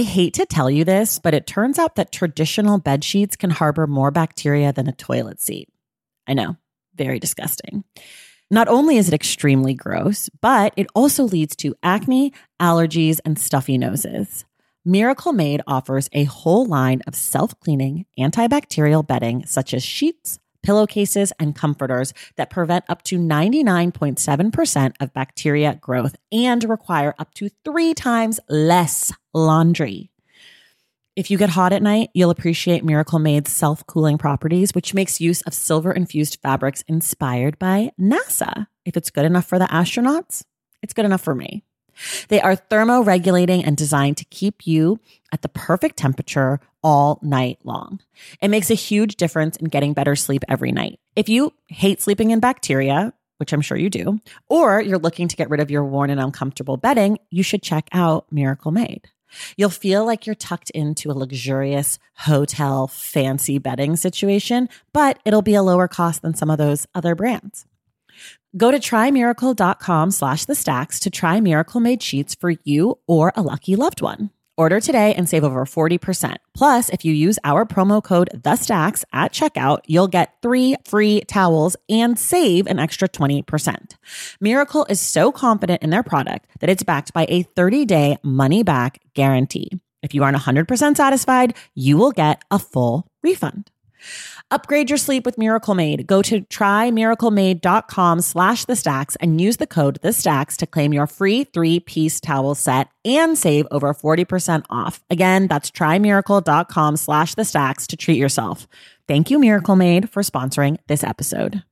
I hate to tell you this, but it turns out that traditional bed sheets can harbor more bacteria than a toilet seat. I know, very disgusting. Not only is it extremely gross, but it also leads to acne, allergies, and stuffy noses. Miracle Made offers a whole line of self-cleaning, antibacterial bedding such as sheets, pillowcases, and comforters that prevent up to 99.7% of bacteria growth and require up to 3 times less laundry. If you get hot at night, you'll appreciate Miracle Made's self-cooling properties, which makes use of silver-infused fabrics inspired by NASA. If it's good enough for the astronauts, it's good enough for me. They are thermoregulating and designed to keep you at the perfect temperature all night long. It makes a huge difference in getting better sleep every night. If you hate sleeping in bacteria, which I'm sure you do, or you're looking to get rid of your worn and uncomfortable bedding, you should check out Miracle Made. You'll feel like you're tucked into a luxurious hotel fancy bedding situation, but it'll be a lower cost than some of those other brands. Go to trymiracle.com/thestacks to try Miracle Made sheets for you or a lucky loved one. Order today and save over 40%. Plus, if you use our promo code THESTACKS at checkout, you'll get 3 free towels and save an extra 20%. Miracle is so confident in their product that it's backed by a 30-day money-back guarantee. If you aren't 100% satisfied, you will get a full refund. Upgrade your sleep with Miracle Made. Go to trymiraclemade.com/thestacks and use the code THESTACKS to claim your free 3-piece towel set and save over 40% off. Again, that's trymiracle.com/thestacks to treat yourself. Thank you, Miracle Made, for sponsoring this episode.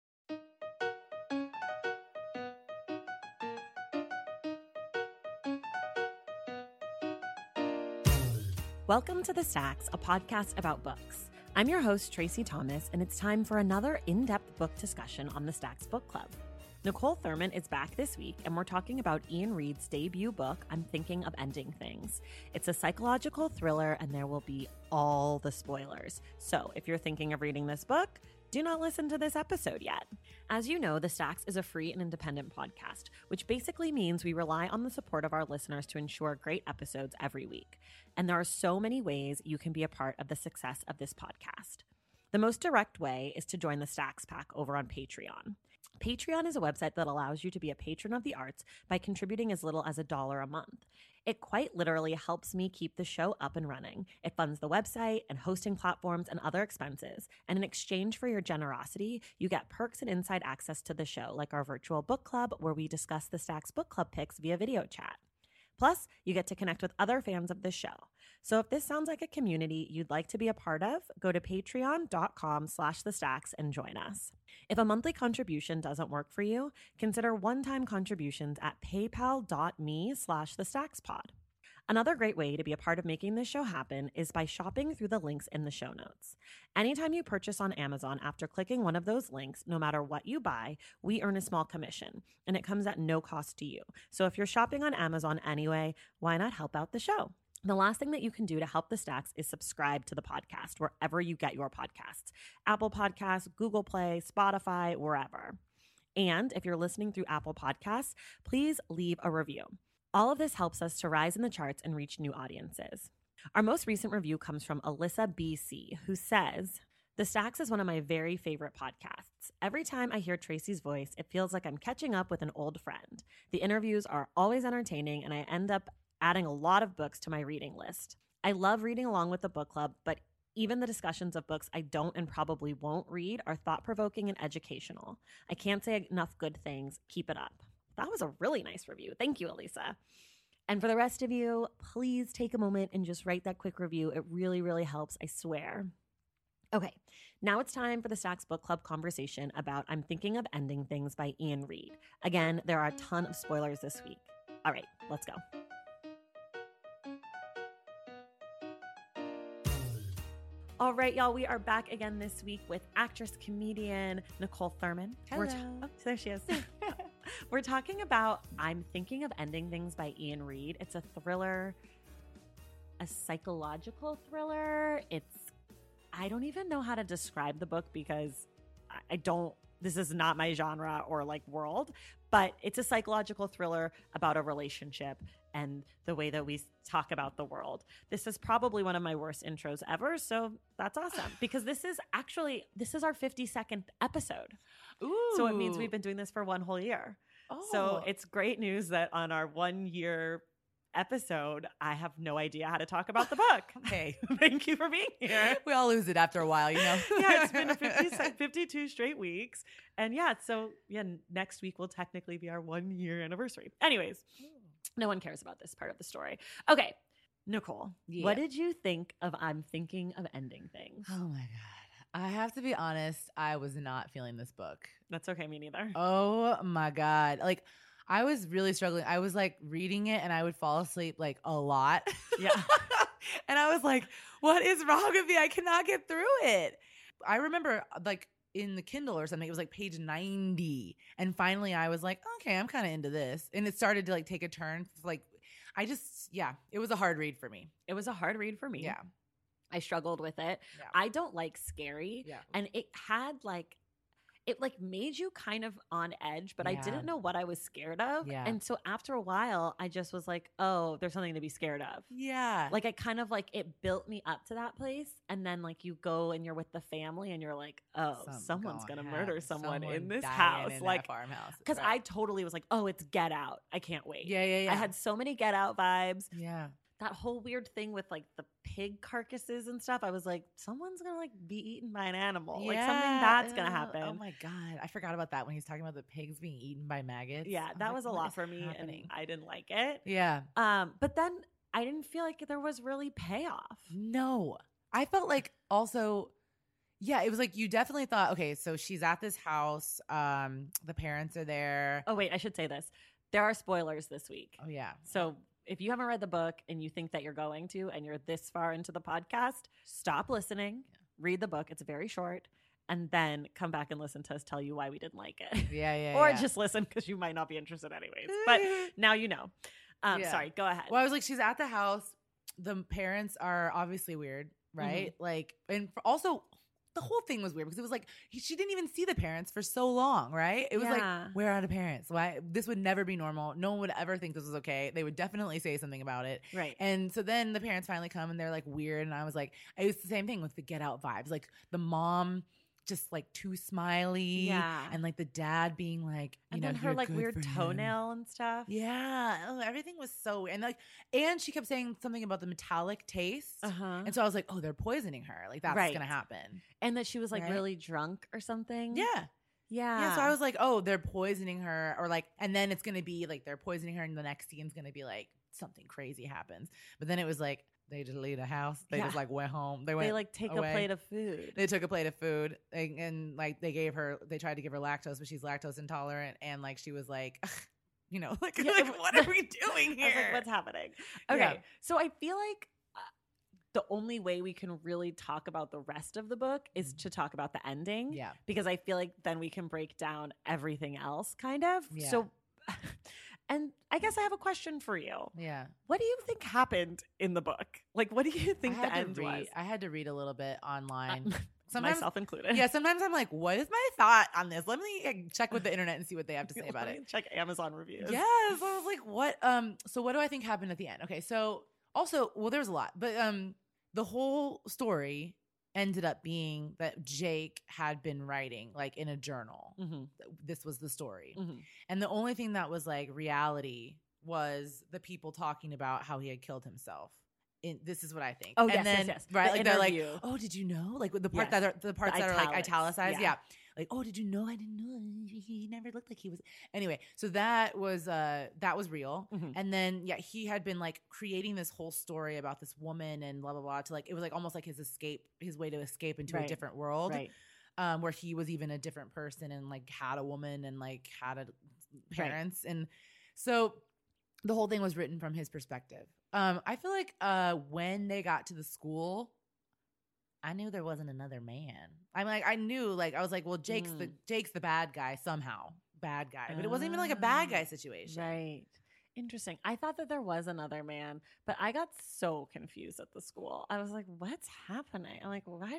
Welcome to The Stacks, a podcast about books. I'm your host, Tracy Thomas, and it's time for another in-depth book discussion on the Stacks Book Club. Nicole Thurman is back this week, and we're talking about Ian Reid's debut book, I'm Thinking of Ending Things. It's a psychological thriller, and there will be all the spoilers. So if you're thinking of reading this book, do not listen to this episode yet. As you know, The Stacks is a free and independent podcast, which basically means we rely on the support of our listeners to ensure great episodes every week. And there are so many ways you can be a part of the success of this podcast. The most direct way is to join the Stacks Pack over on Patreon. Patreon is a website that allows you to be a patron of the arts by contributing as little as $1 a month. It quite literally helps me keep the show up and running. It funds the website and hosting platforms and other expenses. And in exchange for your generosity, you get perks and inside access to the show, like our virtual book club, where we discuss the Stacks Book Club picks via video chat. Plus, you get to connect with other fans of the show. So if this sounds like a community you'd like to be a part of, go to patreon.com/thestacks and join us. If a monthly contribution doesn't work for you, consider one-time contributions at paypal.me/thestackspod. Another great way to be a part of making this show happen is by shopping through the links in the show notes. Anytime you purchase on Amazon after clicking one of those links, no matter what you buy, we earn a small commission, and it comes at no cost to you. So if you're shopping on Amazon anyway, why not help out the show? The last thing that you can do to help the Stacks is subscribe to the podcast wherever you get your podcasts. Apple Podcasts, Google Play, Spotify, wherever. And if you're listening through Apple Podcasts, please leave a review. All of this helps us to rise in the charts and reach new audiences. Our most recent review comes from Alyssa BC, who says, "The Stacks is one of my very favorite podcasts. Every time I hear Tracy's voice, it feels like I'm catching up with an old friend. The interviews are always entertaining, and I end up adding a lot of books to my reading list. I love reading along with the book club, but even the discussions of books I don't and probably won't read are thought-provoking and educational. I can't say enough good things. Keep it up." That was a really nice review. Thank you, Elisa. And for the rest of you, please take a moment and just write that quick review. It really, really helps, I swear. Okay, now it's time for the Stacks Book Club conversation about I'm Thinking of Ending Things by Ian Reid. Again, there are a ton of spoilers this week. All right, let's go. All right, y'all, we are back again this week with actress-comedian Nicole Thurman. Hello. There she is. We're talking about I'm Thinking of Ending Things by Ian Reid. It's a thriller, a psychological thriller. I don't even know how to describe the book because this is not my genre or like world, but it's a psychological thriller about a relationship. and the way that we talk about the world. This is probably one of my worst intros ever. So that's awesome because this is our 52nd episode. Ooh. So it means we've been doing this for one whole year. Oh. So it's great news that on our 1 year episode, I have no idea how to talk about the book. Hey, thank you for being here. We all lose it after a while, you know? Yeah, it's been 52 straight weeks. And next week will technically be our 1 year anniversary. Anyways, no one cares about this part of the story. Okay, Nicole, what did you think of I'm Thinking of Ending Things? Oh my God. I have to be honest, I was not feeling this book. That's okay, me neither. Oh my God. Like, I was really struggling. I was like reading it and I would fall asleep like a lot. Yeah. And I was like, what is wrong with me? I cannot get through it. I remember like in the Kindle or something, it was like page 90. And finally I was like, okay, I'm kind of into this. And it started to like take a turn. Like, it was a hard read for me. It was a hard read for me. Yeah. I struggled with it. Yeah. I don't like scary. Yeah. And it made you kind of on edge, but I didn't know what I was scared of. Yeah. And so after a while, I just was like, oh, there's something to be scared of. Yeah. Like I kind of like it built me up to that place. And then like you go and you're with the family and you're like, oh, someone's going to murder someone in this house. In like farmhouse. Because I totally was like, oh, it's Get Out. I can't wait. Yeah. I had so many Get Out vibes. Yeah. That whole weird thing with like the pig carcasses and stuff. I was like, someone's going to like be eaten by an animal. Yeah. Like something bad's going to happen. Oh my God. I forgot about that when he's talking about the pigs being eaten by maggots. Yeah, that was a lot for me and I didn't like it. Yeah. But then I didn't feel like there was really payoff. No. I felt like also, it was like you definitely thought, okay, so she's at this house. The parents are there. Oh, wait, I should say this. There are spoilers this week. Oh, yeah. So if you haven't read the book and you think that you're going to and you're this far into the podcast, stop listening, read the book. It's very short. And then come back and listen to us tell you why we didn't like it. Yeah. Or just listen because you might not be interested anyways. But now you know. Sorry, go ahead. Well, I was like, she's at the house. The parents are obviously weird, right? Mm-hmm. Like, and also the whole thing was weird because it was like she didn't even see the parents for so long, right? It was like, where are the parents? Why? This would never be normal. No one would ever think this was okay. They would definitely say something about it. Right. And so then the parents finally come and they're like weird. And I was like, it was the same thing with the Get Out vibes. Like the mom just like too smiley. Yeah. And like the dad being like, and then her like weird toenail and stuff. Yeah. Oh, everything was so weird. And she kept saying something about the metallic taste. And so I was like, oh, they're poisoning her. Like that's going to happen. And that she was like really drunk or something. Yeah. Yeah. So I was like, oh, they're poisoning her or like, and then it's going to be like, they're poisoning her and the next scene's going to be like something crazy happens. But then it was like, they just leave the house. They just like went home. They like take away. A plate of food. They took a plate of food and like they tried to give her lactose, but she's lactose intolerant. And like, she was like, like what are we doing here? I was like, what's happening? Okay. So I feel like the only way we can really talk about the rest of the book is to talk about the ending. Yeah. Because I feel like then we can break down everything else kind of. Yeah. So, and I guess I have a question for you. Yeah. What do you think happened in the book? Like, what do you think the end was? I had to read a little bit online. Sometimes, myself included. Yeah, sometimes I'm like, what is my thought on this? Let me check with the internet and see what they have to say about it. Check Amazon reviews. Yes. I was like, what? So what do I think happened at the end? Okay, so also, well, there's a lot, but the whole story ended up being that Jake had been writing like in a journal. This was the story. And the only thing that was like reality was the people talking about how he had killed himself. This is what I think. Oh, and yes. Right. The like they're like, interview. oh, did you know? Like the parts that are like italicized. Yeah. Like, oh, did you know? I didn't know. He never looked like he was. Anyway, so that was real. And then he had been like creating this whole story about this woman and blah blah blah to like it was like almost like his way to escape into a different world. Right. Where he was even a different person and like had a woman and like had parents. And so the whole thing was written from his perspective. I feel like when they got to the school, I knew there wasn't another man. I knew I was like, well, Jake's the bad guy somehow. Bad guy. But it wasn't even like a bad guy situation. Right. Interesting. I thought that there was another man, but I got so confused at the school. I was like, what's happening? I'm like, what?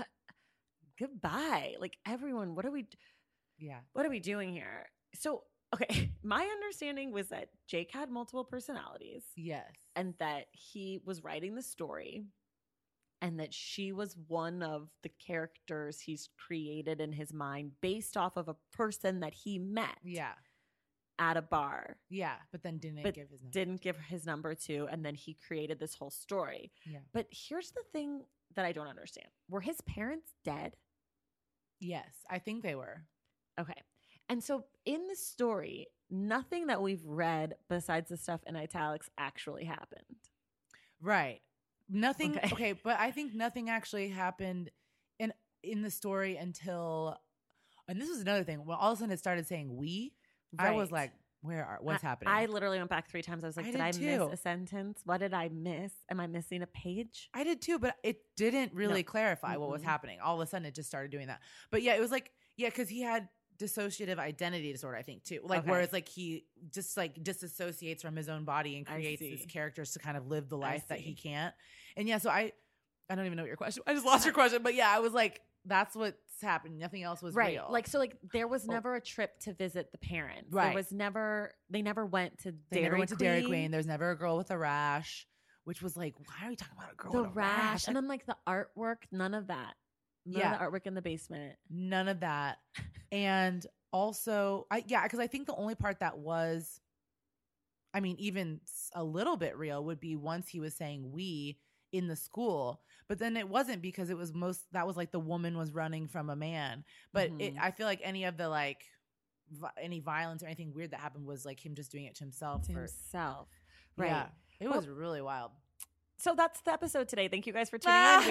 Goodbye. Like everyone, what are we doing here? So, okay, my understanding was that Jake had multiple personalities Yes. and that he was writing the story and that she was one of the characters he's created in his mind based off of a person that he met Yeah. at a bar. Yeah. But then didn't But give his number. didn't give his number to, and then he created this whole story. Yeah. But here's the thing that I don't understand. Were his parents dead? Yes. I think they were. Okay. And so in the story, nothing that we've read besides the stuff in italics actually happened. Right. Nothing. Okay. Okay. But I think nothing actually happened in the story until, and this was another thing. When all of a sudden it started saying we, I was Right. like, what's happening? I literally went back 3 times. I was like, I did I did miss too. a sentence? What did I miss? Am I missing a page? I did too, but it didn't really No. clarify what was Mm-mm. happening. All of a sudden, it just started doing that. But yeah, it was like, yeah, because he had dissociative identity disorder, I think, too. Like, Okay. where it's like he just like disassociates from his own body and I creates these see. characters to kind of live the life that he see. can't. And yeah, so I don't even know what your question. I just lost your question, but yeah, I was like, that's what's happened. Nothing else was Right. real. Like, so like there was Oh. never a trip to visit the parents. Right. There was never, they never went to they Dairy never went to Dairy Queen. Queen. There's never a girl with a rash, which was like, why are we talking about a girl The with a rash. And Like, then like the artwork, none of that. None Yeah. of the artwork in the basement. none of that. And also, because I think the only part that was, I mean, even a little bit real would be once he was saying we in the school, but then it wasn't because it was that was like the woman was running from a man. But Mhm. I feel like any of the like any violence or anything weird that happened was like him just doing it to himself. To himself. Right. Yeah, it Well, was really wild. So that's the episode today. Thank you guys for tuning in.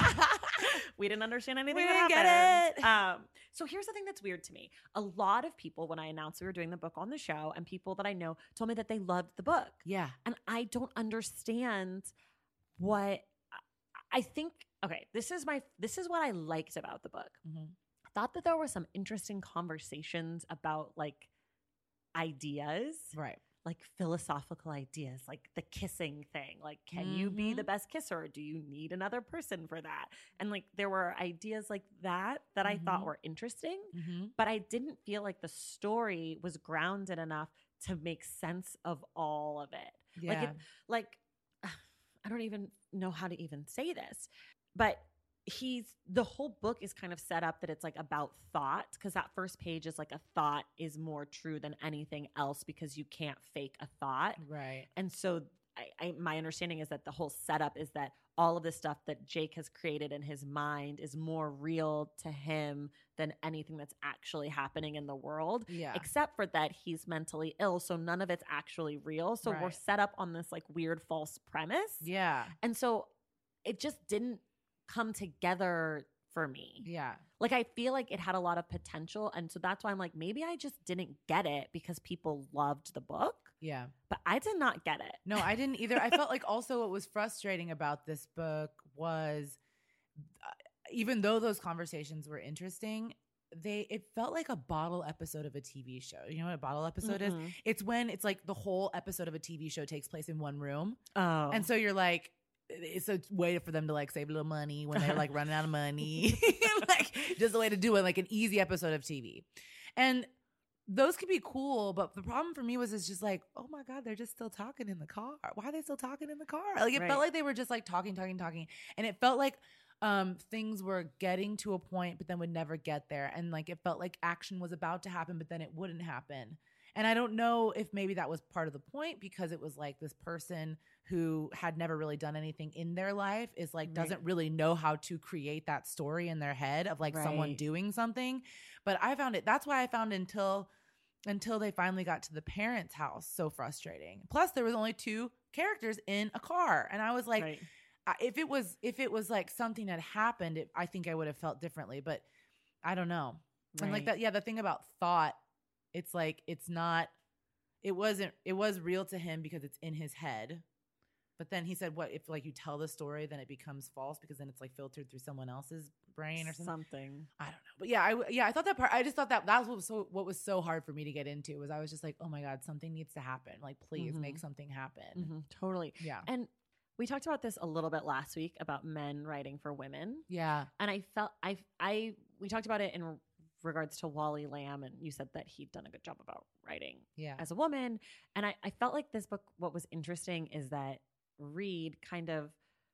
We didn't understand anything We that didn't get happened. So here's the thing that's weird to me. A lot of people, when I announced we were doing the book on the show, and people that I know told me that they loved the book. Yeah, And I don't understand what I think. Okay, this is what I liked about the book. Mhm. I thought that there were some interesting conversations about like ideas, right. like philosophical ideas, like the kissing thing. Like, can you be the Mhm. best kisser? Or do you need another person for that? And like, there were ideas like that I thought Mhm. were interesting, Mm-hmm. but I didn't feel like the story was grounded enough to make sense of all of it. Yeah, Like, I don't even know how to even say this, but the whole book is kind of set up that it's like about thought, because that first page is like a thought is more true than anything else because you can't fake a thought. right. And so my understanding is that the whole setup is that all of the stuff that Jake has created in his mind is more real to him than anything that's actually happening in the world, Yeah, except for that he's mentally ill. So none of it's actually real. So we're Right. set up on this like weird false premise. yeah, And so it just didn't come together for me. yeah. Like, I feel like it had a lot of potential. And so that's why I'm like, maybe I just didn't get it because people loved the book, Yeah. but I did not get it. No, I didn't either. I felt like also what was frustrating about this book was even though those conversations were interesting, it felt like a bottle episode of a TV show. You know what a bottle episode is? Mm-mm. It's when it's like the whole episode of a TV show takes place in one room. Oh. And so you're like, it's a way for them to like save a little money when they're like running out of money. Like just a way to do it, like an easy episode of TV. And those could be cool, but the problem for me was it's just like, oh my God, they're just still talking in the car. Why are they still talking in the car? Like it Right. felt like they were just like talking. And it felt like things were getting to a point, but then would never get there. And like it felt like action was about to happen, but then it wouldn't happen. And I don't know if maybe that was part of the point because it was like this person who had never really done anything in their life is like Right. doesn't really know how to create that story in their head of like someone Right. doing something. But I found it, that's why I found until they finally got to the parents' house so frustrating. Plus there was only 2 characters in a car. And I was like, Right. if it was like something had happened, I think I would have felt differently, but I don't know. And like Right. that, yeah, the thing about thought, it's like, it was real to him because it's in his head. But then he said, what if like you tell the story, then it becomes false because then it's like filtered through someone else's brain or something. I don't know. But yeah, I thought that part, I just thought that was what was so hard for me to get into was I was just like, oh my God, something needs to happen. Like, please make something happen. Mhm. Totally. Yeah. And we talked about this a little bit last week about men writing for women. Yeah. And I felt we talked about it in regards to Wally Lamb, and you said that he'd done a good job about writing Yeah. as a woman. And I felt like this book, what was interesting is that Reed kind of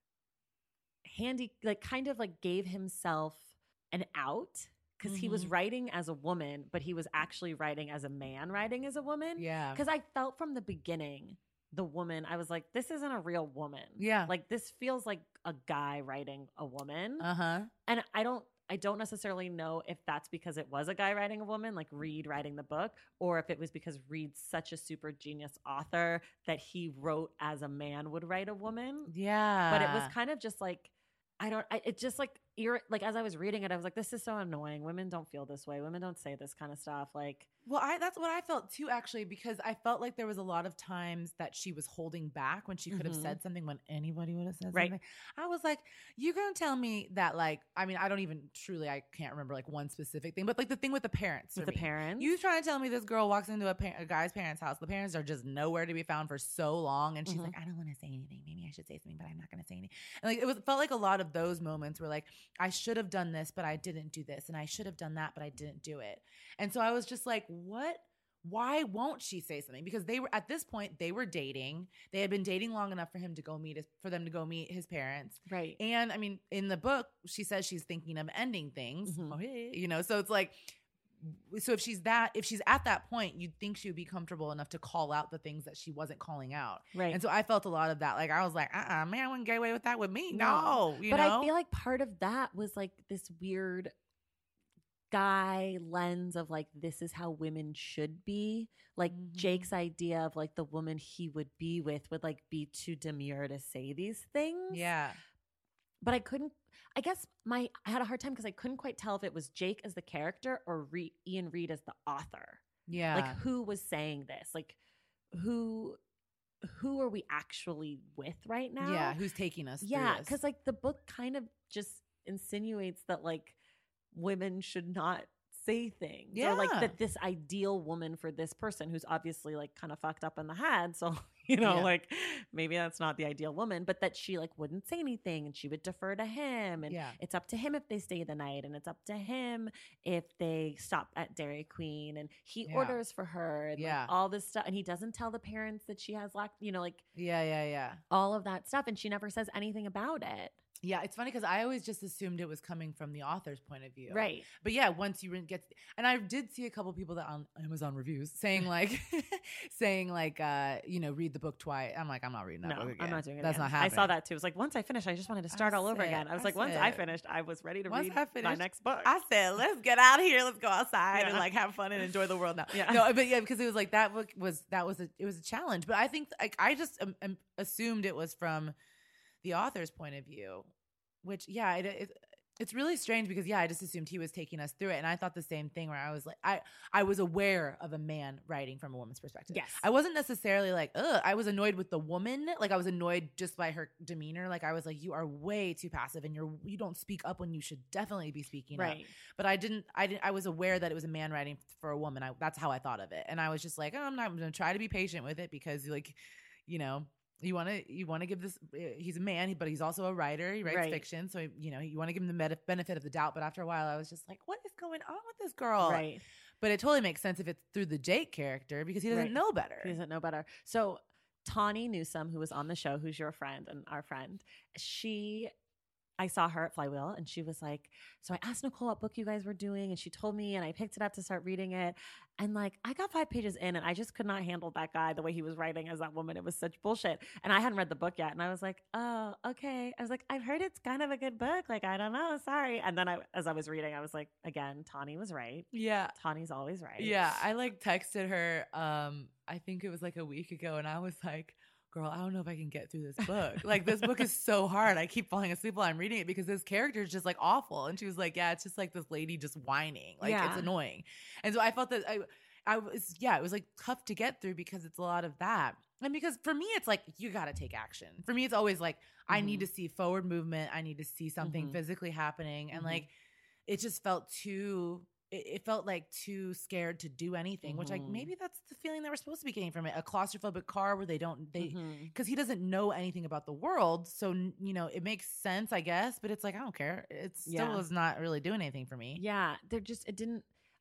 gave himself an out, because he was writing as a woman, but he was actually writing as a man writing as a woman. Yeah. Because I felt from the beginning, the woman, I was like, this isn't a real woman. Yeah. Like, this feels like a guy writing a woman. Uh-huh. And I don't necessarily know if that's because it was a guy writing a woman, like Reed writing the book, or if it was because Reed's such a super genius author that he wrote as a man would write a woman. Yeah. But it was kind of just like, it just like, as I was reading it, I was like, this is so annoying. Women don't feel this way. Women don't say this kind of stuff. Like, well, that's what I felt too, actually, because I felt like there was a lot of times that she was holding back when she could have said something when anybody would have said something. I was like, you're going to tell me that, like, I mean, I can't remember like one specific thing, but like the thing with the parents. With the parents? You trying to tell me this girl walks into a guy's parents' house. The parents are just nowhere to be found for so long. And she's like, I don't want to say anything. Maybe I should say something, but I'm not going to say anything. And like, felt like a lot of those moments were like, I should have done this, but I didn't do this. And I should have done that, but I didn't do it. And so I was just like, what? Why won't she say something? Because they were, at this point, they were dating. They had been dating long enough for them to go meet his parents. Right. And I mean, in the book, she says she's thinking of ending things. Oh, hey. You know, so it's like, so if she's at that point, you'd think she would be comfortable enough to call out the things that she wasn't calling out. Right. And so I felt a lot of that. Like, I was like, man, I wouldn't get away with that with me. No. You but know? I feel like part of that was like this weird guy lens of like, this is how women should be. Like Jake's idea of like the woman he would be with would like be too demure to say these things. Yeah. But I guess I had a hard time because I couldn't quite tell if it was Jake as the character or Ian Reed as the author. Yeah. Like, who was saying this? Like, who are we actually with right now? Yeah. Who's taking us? Yeah. Because like the book kind of just insinuates that like women should not say things. Yeah. Or like that this ideal woman for this person who's obviously like kind of fucked up in the head. So, like maybe that's not the ideal woman, but that she like wouldn't say anything and she would defer to him. And it's up to him if they stay the night, and it's up to him if they stop at Dairy Queen, and he orders for her and like all this stuff. And he doesn't tell the parents that she has all of that stuff. And she never says anything about it. Yeah, it's funny because I always just assumed it was coming from the author's point of view. Right. But yeah, once you get – and I did see a couple people that on Amazon reviews saying like, read the book twice. I'm like, I'm not reading that book again. I'm not doing it That's again. not happening. I saw that too. It was like, once I finished, I just wanted to start all over again. I was like, once I finished, I was ready to read my next book. I said, let's get out of here. Let's go outside and like have fun and enjoy the world now. Yeah. No, but yeah, because it was like that book was a challenge. But I think like I just assumed it was from the author's point of view. Which, it's really strange because, I just assumed he was taking us through it. And I thought the same thing where I was like, I was aware of a man writing from a woman's perspective. Yes. I wasn't necessarily like, I was annoyed with the woman. Like, I was annoyed just by her demeanor. Like, I was like, you are way too passive and you don't speak up when you should definitely be speaking up. But I was aware that it was a man writing for a woman. That's how I thought of it. And I was just like, I'm going to try to be patient with it because, like, you want to give this. He's a man, but he's also a writer. He writes fiction, so you want to give him the benefit of the doubt. But after a while, I was just like, "What is going on with this girl?" Right. But it totally makes sense if it's through the Jake character because he doesn't know better. He doesn't know better. So Tawny Newsome, who was on the show, who's your friend and our friend, I saw her at Flywheel and she was like, so I asked Nicole what book you guys were doing and she told me and I picked it up to start reading it. And like, I got 5 pages in and I just could not handle that guy, the way he was writing as that woman. It was such bullshit. And I hadn't read the book yet. And I was like, oh, okay. I was like, I've heard it's kind of a good book. Like, I don't know. Sorry. And then as I was reading, I was like, again, Tawny was right. Yeah. Tawny's always right. Yeah. I like texted her, I think it was like a week ago. And I was like, girl, I don't know if I can get through this book. Like, this book is so hard. I keep falling asleep while I'm reading it because this character is just like awful. And she was like, yeah, it's just like this lady just whining. Like, it's annoying. And so I felt that it was like tough to get through because it's a lot of that. And because for me, it's like, you got to take action. For me, it's always like, I need to see forward movement. I need to see something physically happening. And like, it just felt it felt like too scared to do anything, which like maybe that's the feeling that we're supposed to be getting from it. A claustrophobic car where because he doesn't know anything about the world. So, it makes sense, I guess, but it's like, I don't care. It still is not really doing anything for me. Yeah.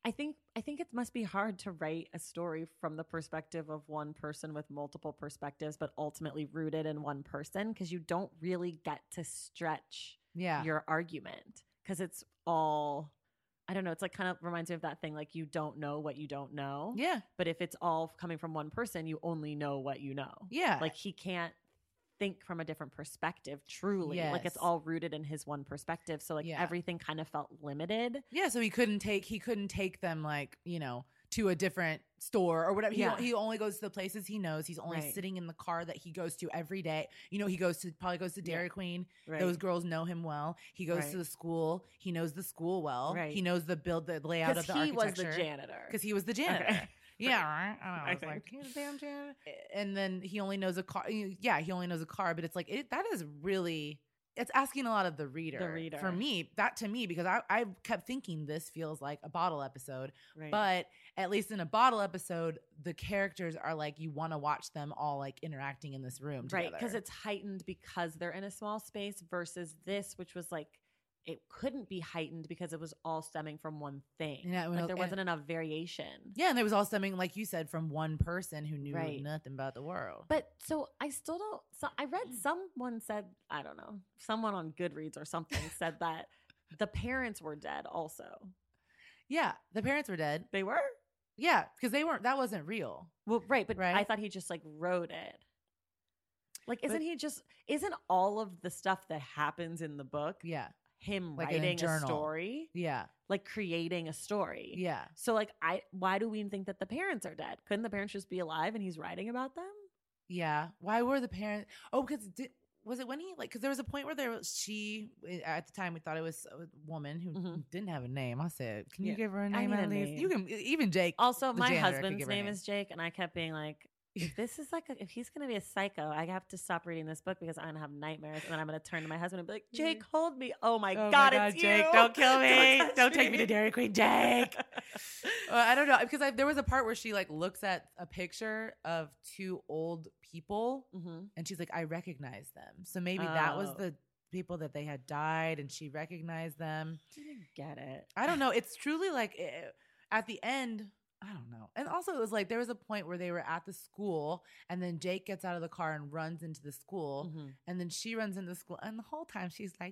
I think it must be hard to write a story from the perspective of one person with multiple perspectives, but ultimately rooted in one person, because you don't really get to stretch your argument, because it's all, I don't know, it's like kind of reminds me of that thing, like you don't know what you don't know. Yeah. But if it's all coming from one person, you only know what you know. Yeah. Like he can't think from a different perspective, truly. Yes. Like it's all rooted in his one perspective. So like everything kind of felt limited. Yeah, so he couldn't take them, like, you know, to a different store or whatever. He only goes to the places he knows. He's only sitting in the car that he goes to every day. You know, he probably goes to Dairy Queen. Right. Those girls know him well. He goes to the school. He knows the school well. Right. He knows the layout of the architecture. He was the janitor. Because he was the janitor. Okay. Yeah, right. I was think. like, he's a damn janitor. And then he only knows a car. Yeah, he only knows a car. But it's like, that is really, it's asking a lot of the reader. For me, because I kept thinking this feels like a bottle episode. Right. But at least in a bottle episode, the characters are like, you want to watch them all like interacting in this room together. Right, because it's heightened because they're in a small space versus this, which was like, it couldn't be heightened because it was all stemming from one thing. Yeah, like there wasn't enough variation. Yeah, and it was all stemming, like you said, from one person who knew nothing about the world. But so I still don't. So I read someone said, I don't know, someone on Goodreads or something said that the parents were dead also. Yeah, the parents were dead. They were? Yeah, because they weren't. That wasn't real. Well, right, but I thought he just like wrote it. Like, isn't all of the stuff that happens in the book? Yeah. Him like writing a story, like creating a story, So like, why do we think that the parents are dead? Couldn't the parents just be alive and he's writing about them? Yeah. Why were the parents? Oh, because was it when he like? Because there was a point where she at the time we thought it was a woman who didn't have a name. I said, "Can you give her a name at least?" You can even Jake. Also, my husband's name is Jake, and I kept being like, if this is like, if he's going to be a psycho, I have to stop reading this book because I'm going to have nightmares. And then I'm going to turn to my husband and be like, Jake, hold me. Oh my God, it's Jake, you. Don't kill me. Don't take me to Dairy Queen, Jake. I don't know. Because there was a part where she like looks at a picture of two old people and she's like, I recognize them. So maybe that was the people that they had died and she recognized them. I didn't get it. I don't know. It's truly like at the end, I don't know. And also it was like there was a point where they were at the school and then Jake gets out of the car and runs into the school and then she runs into the school and the whole time she's like,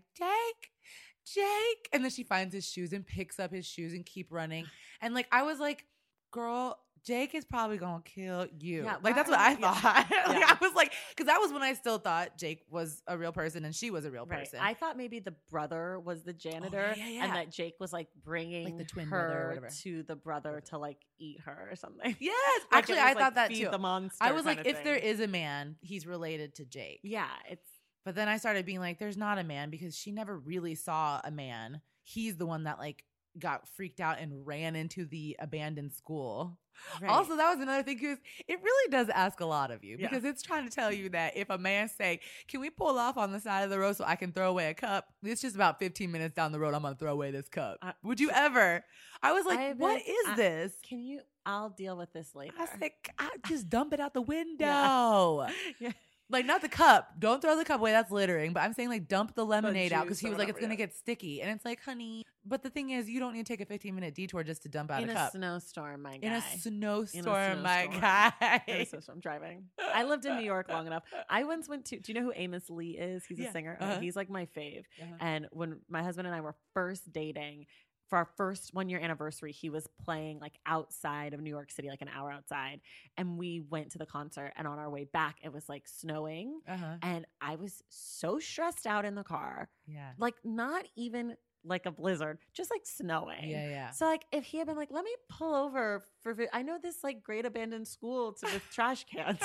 Jake. And then she finds his shoes and picks up his shoes and keep running. And like, I was like, girl, Jake is probably going to kill you. Yeah, like, that's what I thought. Like, I was like, because that was when I still thought Jake was a real person and she was a real person. I thought maybe the brother was the janitor and that Jake was like bringing like the twin her to the brother to like eat her or something. Yes. Like actually, I thought that too. The monster I was like, if there is a man, he's related to Jake. Yeah. But then I started being like, there's not a man because she never really saw a man. He's the one that like got freaked out and ran into the abandoned school. Right. Also, that was another thing because it really does ask a lot of you because it's trying to tell you that if a man say, can we pull off on the side of the road so I can throw away a cup? It's just about 15 minutes down the road. I'm going to throw away this cup. Would you ever? I was like, what is this? I'll deal with this later. I was like, just dump it out the window. Yeah. Like, not the cup. Don't throw the cup away. That's littering. But I'm saying, like, dump the lemonade out because he was like, it's going to get sticky. And it's like, honey. But the thing is, you don't need to take a 15-minute detour just to dump out a cup. In a snowstorm, my guy. In a snowstorm, my guy. In a snowstorm driving. I lived in New York long enough. I once went to, do you know who Amos Lee is? He's a singer. He's like my fave. And when my husband and I were first dating, for our first 1-year anniversary, he was playing like outside of New York City, like an hour outside. And we went to the concert and on our way back, it was like snowing. And I was so stressed out in the car. Yeah. Like not even like a blizzard, just like snowing. Yeah. So like if he had been like, let me pull over I know this like great abandoned school with trash cans.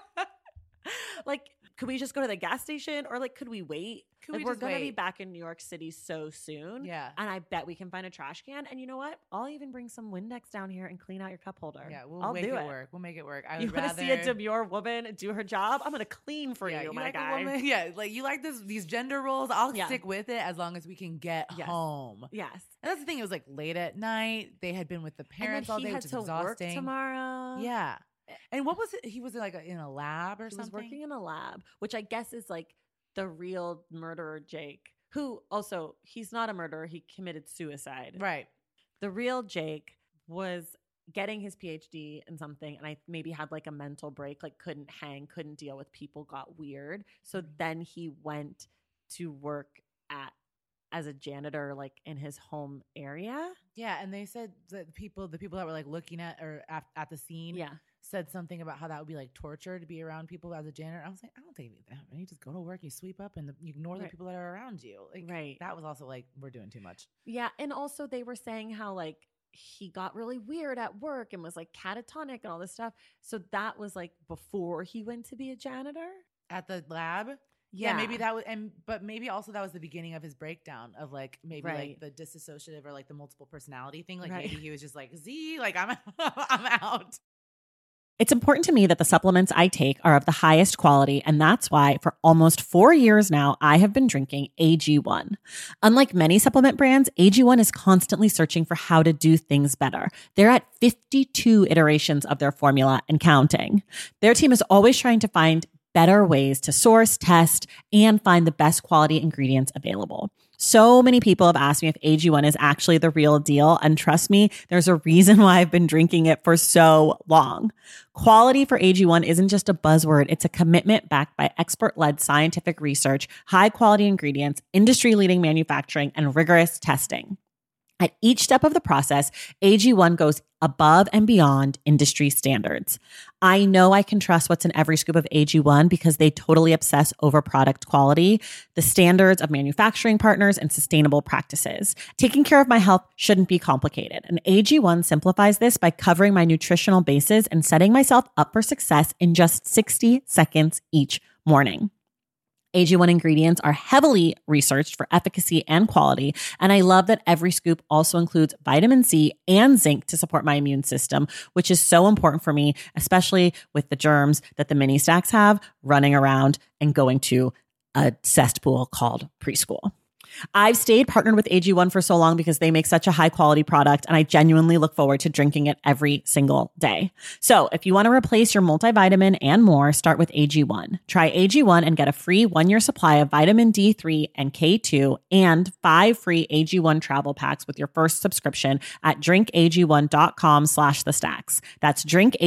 Like, could we just go to the gas station or like, could we wait? We're going to be back in New York City so soon. Yeah. And I bet we can find a trash can. And you know what? I'll even bring some Windex down here and clean out your cup holder. Yeah, I'll make it work. We'll make it work. You want to see a demure woman do her job? I'm going to clean for you, my like guy. Yeah, like you like these gender roles. I'll stick with it as long as we can get home. Yes. And that's the thing. It was like late at night. They had been with the parents all day, which is exhausting. Work tomorrow. Yeah. And what was it? He was like in a lab or something? He was working in a lab, which I guess is like the real murderer, Jake, who also, he's not a murderer. He committed suicide. Right. The real Jake was getting his PhD in something, and I maybe had like a mental break, like couldn't hang, couldn't deal with people, got weird. So then he went to work as a janitor, like in his home area. Yeah, and they said that the people that were like looking at or at the scene, said something about how that would be like torture to be around people as a janitor. I was like, I don't think that happened. You just go to work, you sweep up, and you ignore the people that are around you. Like, that was also like, we're doing too much. Yeah, and also they were saying how like he got really weird at work and was like catatonic and all this stuff. So that was like before he went to be a janitor at the lab. Yeah, maybe that was, but maybe also that was the beginning of his breakdown of like maybe like the disassociative or like the multiple personality thing. Like maybe he was just like, like I'm out. It's important to me that the supplements I take are of the highest quality, and that's why for almost 4 years now, I have been drinking AG1. Unlike many supplement brands, AG1 is constantly searching for how to do things better. They're at 52 iterations of their formula and counting. Their team is always trying to find better ways to source, test, and find the best quality ingredients available. So many people have asked me if AG1 is actually the real deal. And trust me, there's a reason why I've been drinking it for so long. Quality for AG1 isn't just a buzzword. It's a commitment backed by expert-led scientific research, high-quality ingredients, industry-leading manufacturing, and rigorous testing. At each step of the process, AG1 goes above and beyond industry standards. I know I can trust what's in every scoop of AG1 because they totally obsess over product quality, the standards of manufacturing partners, and sustainable practices. Taking care of my health shouldn't be complicated, and AG1 simplifies this by covering my nutritional bases and setting myself up for success in just 60 seconds each morning. AG1 ingredients are heavily researched for efficacy and quality, and I love that every scoop also includes vitamin C and zinc to support my immune system, which is so important for me, especially with the germs that the mini stacks have running around and going to a cesspool called preschool. I've stayed partnered with AG1 for so long because they make such a high quality product, and I genuinely look forward to drinking it every single day. So if you want to replace your multivitamin and more, start with AG1. Try AG1 and get a free 1-year supply of vitamin D3 and K2 and 5 free AG1 travel packs with your first subscription at drinkag1.com/thestacks. That's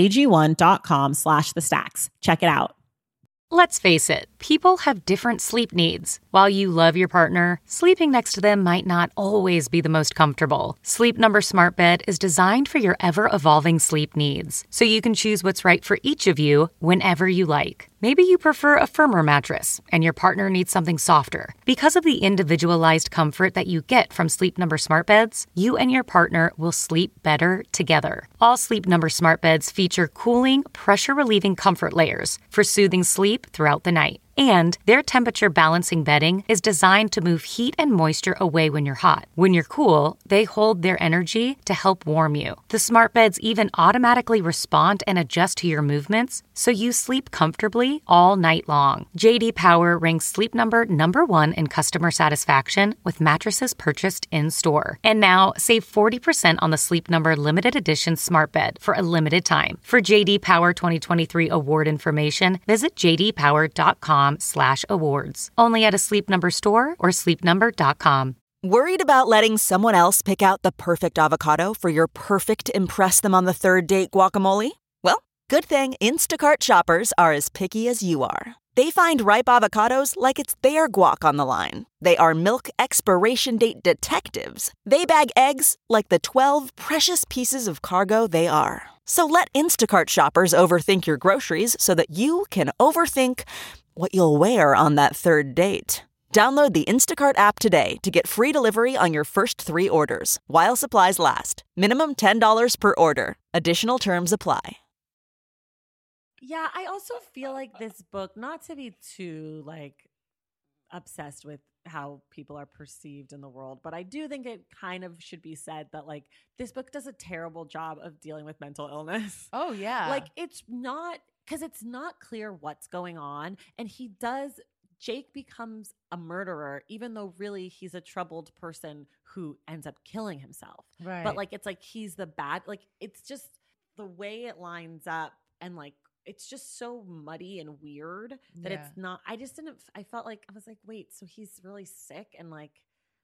drinkag1.com/thestacks. Check it out. Let's face it, people have different sleep needs. While you love your partner, sleeping next to them might not always be the most comfortable. Sleep Number Smart Bed is designed for your ever-evolving sleep needs, so you can choose what's right for each of you whenever you like. Maybe you prefer a firmer mattress and your partner needs something softer. Because of the individualized comfort that you get from Sleep Number Smart Beds, you and your partner will sleep better together. All Sleep Number Smart Beds feature cooling, pressure-relieving comfort layers for soothing sleep throughout the night. And their temperature balancing bedding is designed to move heat and moisture away when you're hot. When you're cool, they hold their energy to help warm you. The smart beds even automatically respond and adjust to your movements, so you sleep comfortably all night long. JD Power ranks Sleep Number #1 in customer satisfaction with mattresses purchased in-store. And now, save 40% on the Sleep Number limited edition smart bed for a limited time. For JD Power 2023 award information, visit jdpower.com/awards. Only at a Sleep Number store or sleepnumber.com. Worried about letting someone else pick out the perfect avocado for your perfect impress them on the third date guacamole? Well, good thing Instacart shoppers are as picky as you are. They find ripe avocados like it's their guac on the line. They are milk expiration date detectives. They bag eggs like the 12 precious pieces of cargo they are. So let Instacart shoppers overthink your groceries so that you can overthink what you'll wear on that third date. Download the Instacart app today to get free delivery on your first 3 orders, while supplies last. Minimum $10 per order. Additional terms apply. Yeah, I also feel like this book, not to be too like obsessed with how people are perceived in the world, but I do think it kind of should be said that like this book does a terrible job of dealing with mental illness. Oh yeah. Like it's not clear what's going on, and Jake becomes a murderer, even though really he's a troubled person who ends up killing himself. Right. But like, it's like he's the bad, like it's just the way it lines up, and like, it's just so muddy and weird that it's not, I felt like, I was like, wait, so he's really sick, and like,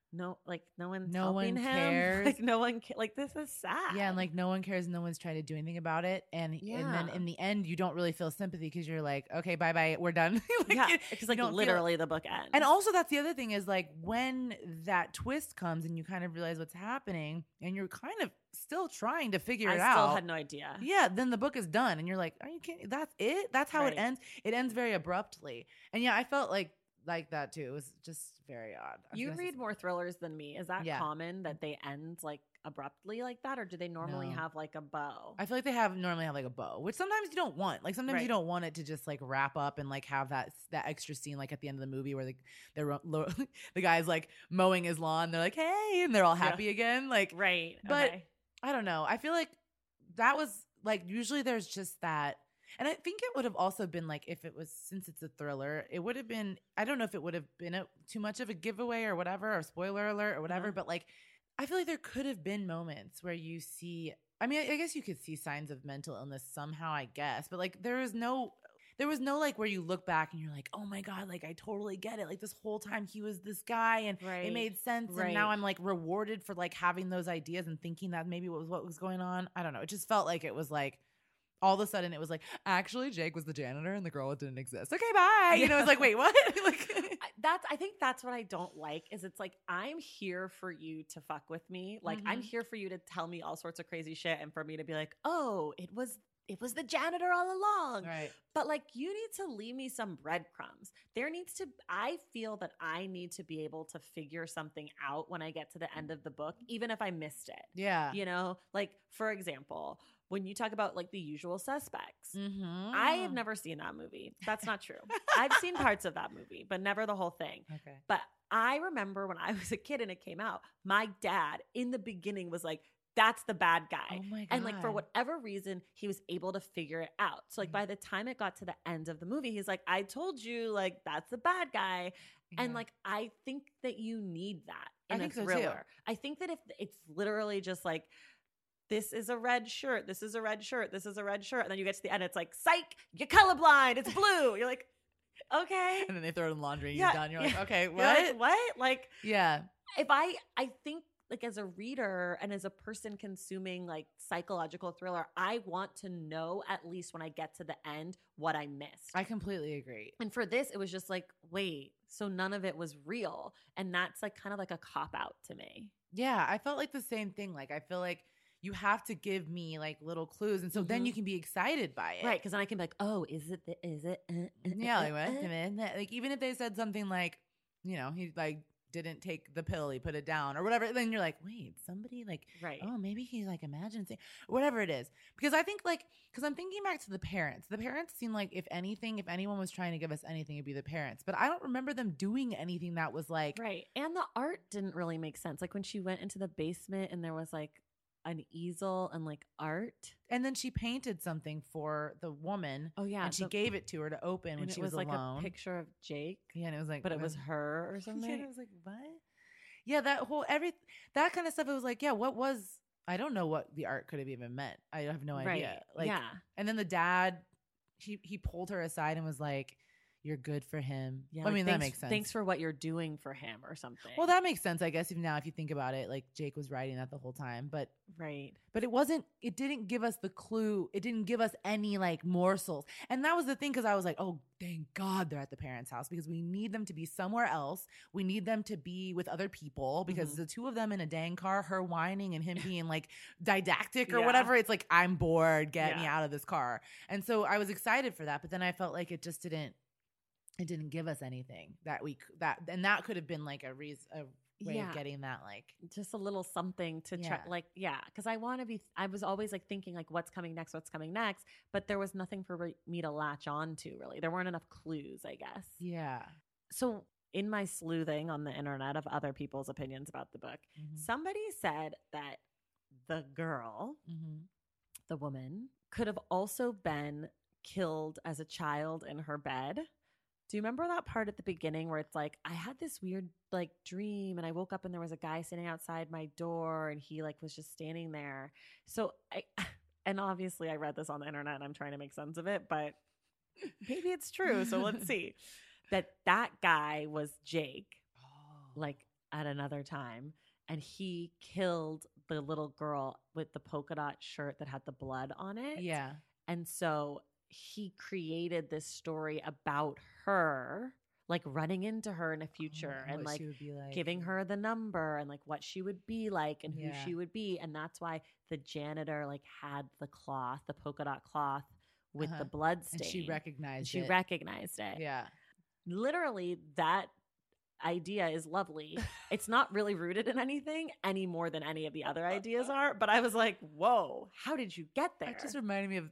no one's No one helping him. cares. Like no one like this is sad. Yeah, and like no one cares, no one's trying to do anything about it, and then Yeah. in the end, you don't really feel sympathy because you're like, okay, bye bye, we're done. Like, yeah, you- because you like don't feel- literally the book ends. And also, that's the other thing is like when that twist comes and you kind of realize what's happening, and you're kind of still trying to figure I it still out. had no idea. Yeah, then the book is done, and you're like, are you kidding? That's it? That's how Right. it ends. It ends very abruptly, and yeah, I felt like that too. It was just very odd. I was You gonna say read more thrillers than me. Is that Yeah. common that they end like abruptly like that, or do they normally No. have like a bow? I feel like they normally have like a bow, which sometimes you don't want. Like sometimes you Right. don't want it to just like wrap up and like have that extra scene like at the end of the movie where the guy's like mowing his lawn. They're like, hey, and they're all Yeah. happy again. Like, Right. But- okay. I don't know. I feel like that was like usually there's just that. And I think it would have also been like if it was, since it's a thriller, it would have been, I don't know if it would have been too much of a giveaway or whatever, or spoiler alert or whatever, Uh-huh. but like I feel like there could have been moments where you see, I mean, I guess you could see signs of mental illness somehow, I guess, but like there was no like where you look back and you're like, oh my God, like I totally get it. Like this whole time he was this guy and Right. it made sense. Right. And now I'm like rewarded for like having those ideas and thinking that maybe what was going on. I don't know. It just felt like it was like, all of a sudden it was like, actually Jake was the janitor and the girl didn't exist. Okay, bye. You know, it's like, wait, what? Like, I think that's what I don't like is it's like I'm here for you to fuck with me. Like I'm Mhm. here for you to tell me all sorts of crazy shit and for me to be like, "Oh, it was the janitor all along." right. But like you need to leave me some breadcrumbs. I feel that I need to be able to figure something out when I get to the end of the book, even if I missed it. Yeah. You know, like for example, when you talk about like The Usual Suspects, Mm-hmm. I have never seen that movie. That's not true. I've seen parts of that movie, but never the whole thing. Okay. But I remember when I was a kid and it came out, my dad in the beginning was like, that's the bad guy. Oh my God. And like for whatever reason, he was able to figure it out. So like by the time it got to the end of the movie, he's like, I told you, like that's the bad guy. And Yeah. like I think that you need that I in a think so, too. thriller. I think that if it's literally just like this is a red shirt, this is a red shirt, this is a red shirt, and then you get to the end, it's like, psych, you're colorblind, it's blue. You're like, okay. And then they throw it in laundry and Yeah, you're done. You're like, yeah. okay, You're what? like, what? Like Yeah. if I think like as a reader and as a person consuming like psychological thriller, I want to know at least when I get to the end what I missed. I completely agree. And for this, it was just like, wait, so none of it was real. And that's like kind of like a cop out to me. Yeah. I felt like the same thing. Like, I feel like you have to give me like little clues. And so then Mhm. you can be excited by it. Right. Cause then I can be like, oh, is it? Yeah. Like, what? Like, even if they said something like, you know, he like didn't take the pill, he put it down or whatever, then you're like, wait, somebody like, Right. oh, maybe he like imagined saying whatever it is. Because I think like, because I'm thinking back to the parents. The parents seem like if anyone was trying to give us anything, it'd be the parents. But I don't remember them doing anything that was like, Right. And the art didn't really make sense. Like when she went into the basement and there was like an easel and like art. and then she painted something for the woman. Oh yeah. And she gave it to her to open and when it she was like alone. a picture of Jake. Yeah, and it was like, But it what was is- her or Yeah, something. and I was like, what? Yeah, that whole that kind of stuff. It was like, yeah, what was? I don't know what the art could have even meant. I have no idea. Like, yeah. and then the dad, he pulled her aside and was like, "You're good for him." Yeah. I like, mean, thanks, that makes sense. Thanks for what you're doing for him or something. Well, that makes sense, I guess. Even now, if you think about it, like Jake was writing that the whole time, but right. it wasn't. It didn't give us the clue. It didn't give us any like morsels, and that was the thing because I was like, oh, thank God they're at the parents' house because we need them to be somewhere else. We need them to be with other people because Mhm. the two of them in a dang car, her whining and him being like didactic or Yeah. whatever. It's like, I'm bored. Get me Yeah. out of this car. And so I was excited for that, but then I felt like it just didn't. It didn't give us anything that and that could have been like a way Yeah. of getting that like. Just a little something to try. Yeah. Like, yeah. Cause I was always like thinking like what's coming next. But there was nothing for me to latch on to really. There weren't enough clues, I guess. Yeah. So in my sleuthing on the internet of other people's opinions about the book, Mhm. somebody said that the girl, Mhm. the woman, could have also been killed as a child in her bed. Do you remember that part at the beginning where it's like, I had this weird like dream and I woke up and there was a guy standing outside my door and he like was just standing there. So and obviously I read this on the internet and I'm trying to make sense of it, but maybe it's true. So let's see. That guy was Jake. Oh. Like at another time, and he killed the little girl with the polka dot shirt that had the blood on it. Yeah. And so he created this story about her, like running into her in the future and what like she would be like. giving her the number and like what she would be like and who Yeah. she would be. And that's why the janitor like had the cloth, the polka dot cloth with the blood stain. And she recognized She it. recognized it. Yeah. Literally, that idea is lovely. It's not really rooted in anything any more than any of the other ideas are, but I was like, whoa, how did you get there? That just reminded me of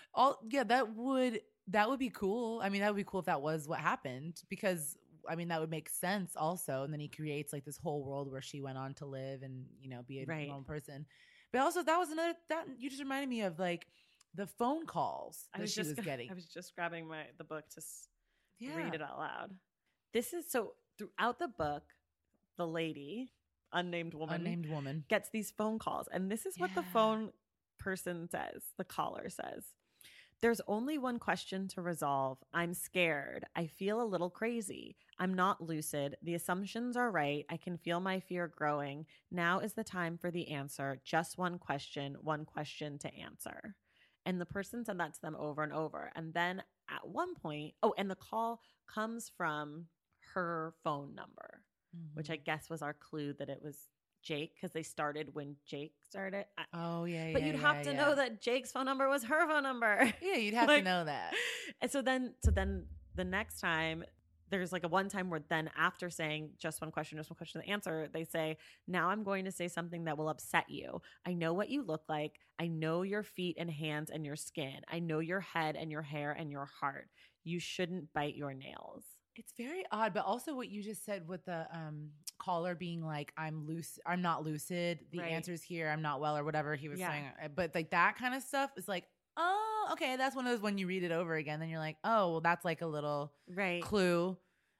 that would be cool. I mean, that would be cool if that was what happened, because I mean that would make sense also. And then he creates like this whole world where she went on to live and, you know, be a normal person. But also that you just reminded me of like the phone calls that she was getting. I was just grabbing the book to read it out loud. This is so throughout the book, the lady, unnamed woman, gets these phone calls. And this is what the phone person says, the caller says. There's only one question to resolve. I'm scared. I feel a little crazy. I'm not lucid. The assumptions are right. I can feel my fear growing. Now is the time for the answer. Just one question to answer. And the person said that to them over and over. And then at one point, and the call comes from her phone number, which I guess was our clue that it was Jake, because they started when Jake started. But you'd have to know that Jake's phone number was her phone number. Yeah, you'd have to know that. And so then the next time, there's like a one time where then after saying just one question to answer, they say, now I'm going to say something that will upset you. I know what you look like. I know your feet and hands and your skin. I know your head and your hair and your heart. You shouldn't bite your nails. It's very odd, but also what you just said with the caller being like, I'm not lucid. The answer's here. I'm not well, or whatever he was saying. But like that kind of stuff is like, oh, okay. That's one of those when you read it over again, then you're like, oh, well, that's like a little clue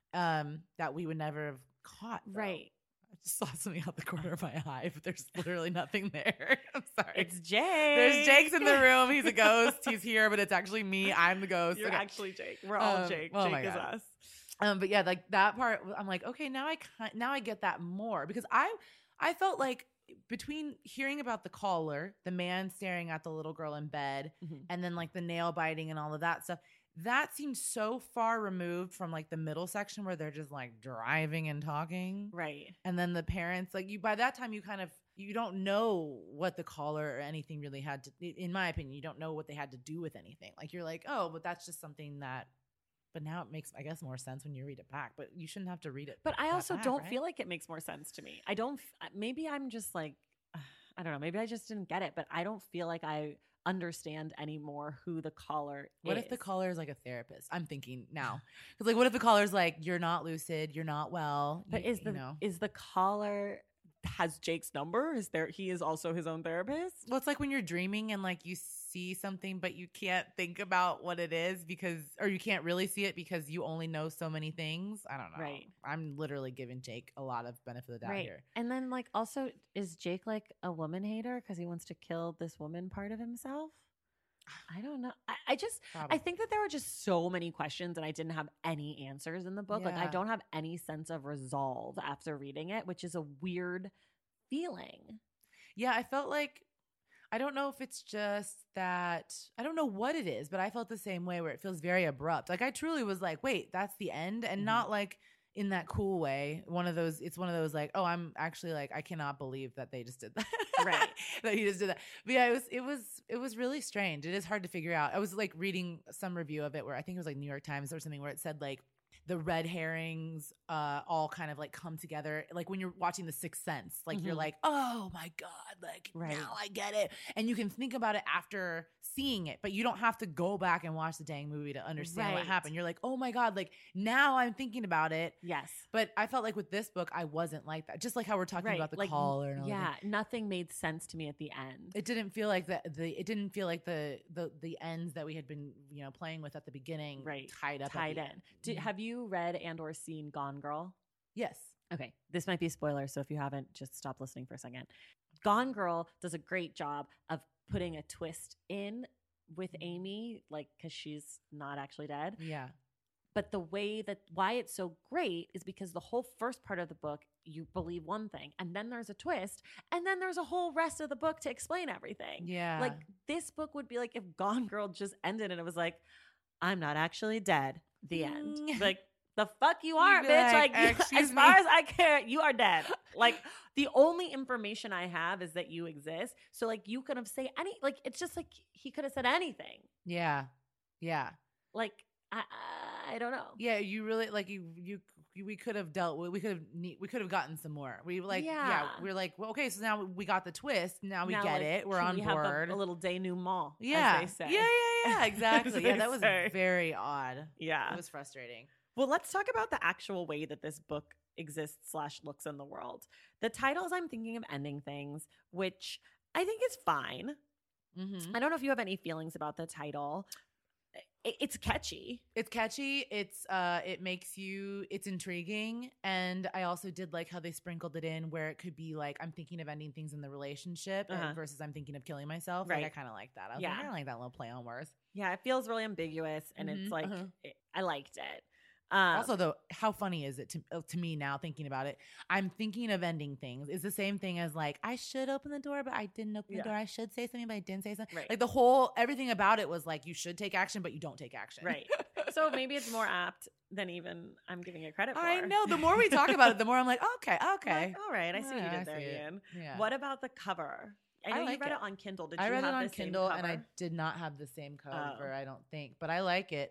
that we would never have caught. Though. Right. I just saw something out the corner of my eye, but there's literally nothing there. I'm sorry. It's Jake. There's Jake's in the room. He's a ghost. He's here, but it's actually me. I'm the ghost. You're actually Jake. We're all Jake. Jake is us. But yeah, like that part, I'm like, okay, now I get that more, because I felt like between hearing about the caller, the man staring at the little girl in bed, and then like the nail biting and all of that stuff, that seems so far removed from like the middle section where they're just like driving and talking. Right. And then the parents, like by that time you don't know what the caller or anything really had to, in my opinion, you don't know what they had to do with anything. Like you're like, oh, but that's just something that. But now it makes, I guess, more sense when you read it back. But you shouldn't have to read it. But I also don't feel like it makes more sense to me. I don't. Maybe I'm just like, I don't know. Maybe I just didn't get it. But I don't feel like I understand anymore who the caller is. What if the caller is like a therapist? I'm thinking now, because like, what if the caller's like, you're not lucid, you're not well. But is the caller has Jake's number? He is also his own therapist? Well, it's like when you're dreaming and like you see something, but you can't think about what it is or you can't really see it because you only know so many things. I don't know. Right. I'm literally giving Jake a lot of benefit of the doubt here. And then like also, is Jake like a woman hater because he wants to kill this woman part of himself? I don't know. I think that there were just so many questions and I didn't have any answers in the book. Yeah. Like I don't have any sense of resolve after reading it, which is a weird feeling. Yeah, I felt like, I don't know if it's just that, I don't know what it is, but I felt the same way where it feels very abrupt. Like I truly was like, wait, that's the end? And not like in that cool way. It's one of those like, oh, I'm actually like, I cannot believe that they just did that. Right. That he just did that. But yeah, it was really strange. It is hard to figure out. I was like reading some review of it where I think it was like New York Times or something where it said like the red herrings all kind of like come together. Like when you're watching The Sixth Sense, like you're like, oh my God, like now I get it. And you can think about it after seeing it, but you don't have to go back and watch the dang movie to understand what happened. You're like, oh my God, like now I'm thinking about it. Yes. But I felt like with this book, I wasn't like that. Just like how we're talking about the caller and all that. Nothing made sense to me at the end. It didn't feel like it didn't feel like the ends that we had been, playing with at the beginning tied in. Have you read and or seen Gone Girl? Yes. Okay. This might be a spoiler, so if you haven't, just stop listening for a second. Gone Girl does a great job of putting a twist in with Amy, like, because she's not actually dead. Yeah. But the way that why it's so great is because the whole first part of the book, you believe one thing, and then there's a twist, and then there's a whole rest of the book to explain everything. Yeah. Like this book would be like if Gone Girl just ended and it was like, I'm not actually dead. The end. Like, the fuck you aren't, be bitch. like, Like, "Excuse as far me." as I care, you are dead. Like, the only information I have is that you exist. So, like, you could have said it's just like he could have said anything. Yeah. Yeah. Like, I don't know. Yeah, you really like we could have dealt with we could have gotten some more. We like we're like, well, okay, so now we got the twist. Now we get like, it. We're on we board. Have a little denouement, Yeah. as they say. Yeah, exactly. As Yeah, they that was say. very odd. Yeah. It was frustrating. Well, let's talk about the actual way that this book exists / looks in the world. The title is I'm Thinking of Ending Things, which I think is fine. Mm-hmm. I don't know if you have any feelings about the title. It's catchy. It's catchy. It makes you, it's intriguing. And I also did like how they sprinkled it in where it could be like, I'm thinking of ending things in the relationship versus I'm thinking of killing myself. Right. Like, I kind of like that. I was like, I like that little play on words. Yeah, it feels really ambiguous and it's like, I liked it. Also, though, how funny is it to me now thinking about it? I'm thinking of ending things. It's the same thing as like, I should open the door, but I didn't open the door. I should say something, but I didn't say something. Right. Like everything about it was like, you should take action, but you don't take action. Right. So maybe it's more apt than even I'm giving it credit for. I know. The more we talk about it, the more I'm like, okay. Like, all right. I see what you did there, Ian. Yeah. What about the cover? I know you read it on Kindle. Did you I read have it on the same Kindle, cover? and I did not have the same cover, I don't think. But I like it.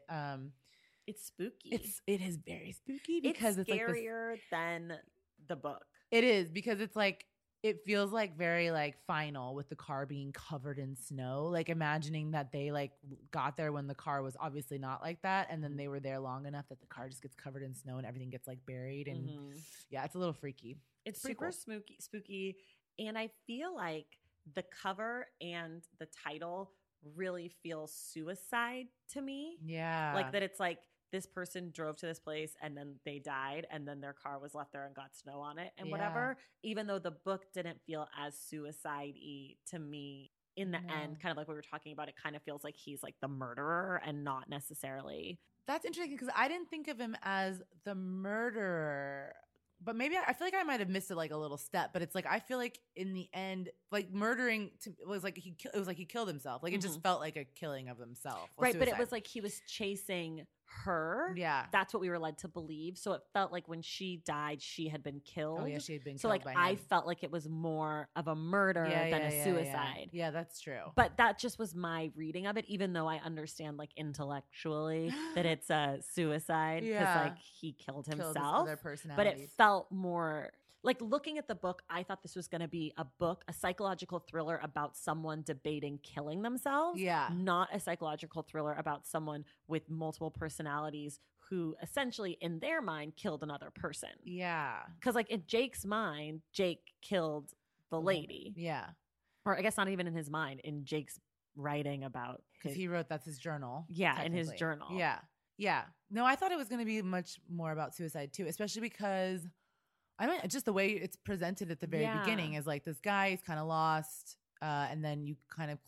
It's spooky. It is very spooky because it's scarier than the book. It is because it's like it feels like very like final with the car being covered in snow. Like imagining that they like got there when the car was obviously not like that, and then they were there long enough that the car just gets covered in snow and everything gets like buried. And yeah, it's a little freaky. It's Pretty super cool. spooky, and I feel like the cover and the title really feel suicide to me. Yeah, like that. It's like this person drove to this place and then they died and then their car was left there and got snow on it and whatever, even though the book didn't feel as suicide-y to me in the end. Kind of like we were talking about, it kind of feels like he's like the murderer and not necessarily. That's interesting because I didn't think of him as the murderer. But maybe I feel like I might have missed it like a little step. But it's like I feel like in the end, like murdering was like he killed himself. Like it just felt like a killing of himself. Right, suicide. but it was like he was chasing her. Yeah, that's what we were led to believe. So it felt like when she died, she had been killed. Oh yeah, she had been. So killed like by I him. felt like it was more of a murder than a suicide. Yeah, that's true. But that just was my reading of it, even though I understand like intellectually that it's a suicide because like he killed himself. Their personalities. But it felt more like, looking at the book, I thought this was going to be a psychological thriller about someone debating killing themselves. Yeah. Not a psychological thriller about someone with multiple personalities who essentially in their mind killed another person. Yeah. Because like in Jake's mind, Jake killed the lady. Yeah. Or I guess not even in his mind, in Jake's writing about. Because he wrote, that's his journal. Yeah, in his journal. Yeah. Yeah. No, I thought it was going to be much more about suicide too, especially because I mean, just the way it's presented at the very beginning is like this guy is kind of lost. And then you